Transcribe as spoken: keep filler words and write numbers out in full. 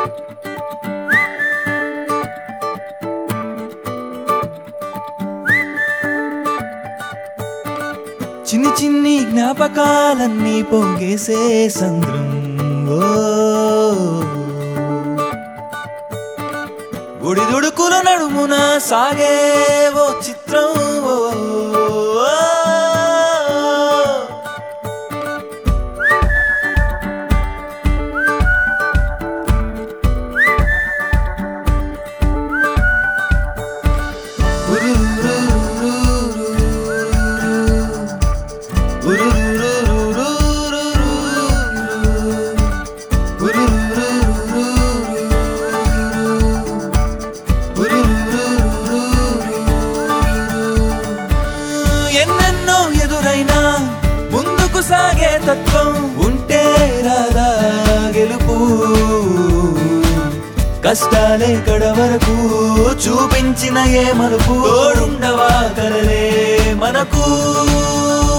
చిన్ని చిన్ని జ్ఞాపకాలన్నీ పొంగేసే సంద్రం ఒడిదుడుకుల నడుమున సాగే ఓ చిత్రం ఎన్నెన్నో ఎదురైనా ముందుకు సాగే తత్వం ఉంటే రాదా గెలుపు కష్టాలే కడ వరకు చూపించిన ఏ మలుపు తోడుండవా కలలే మనకు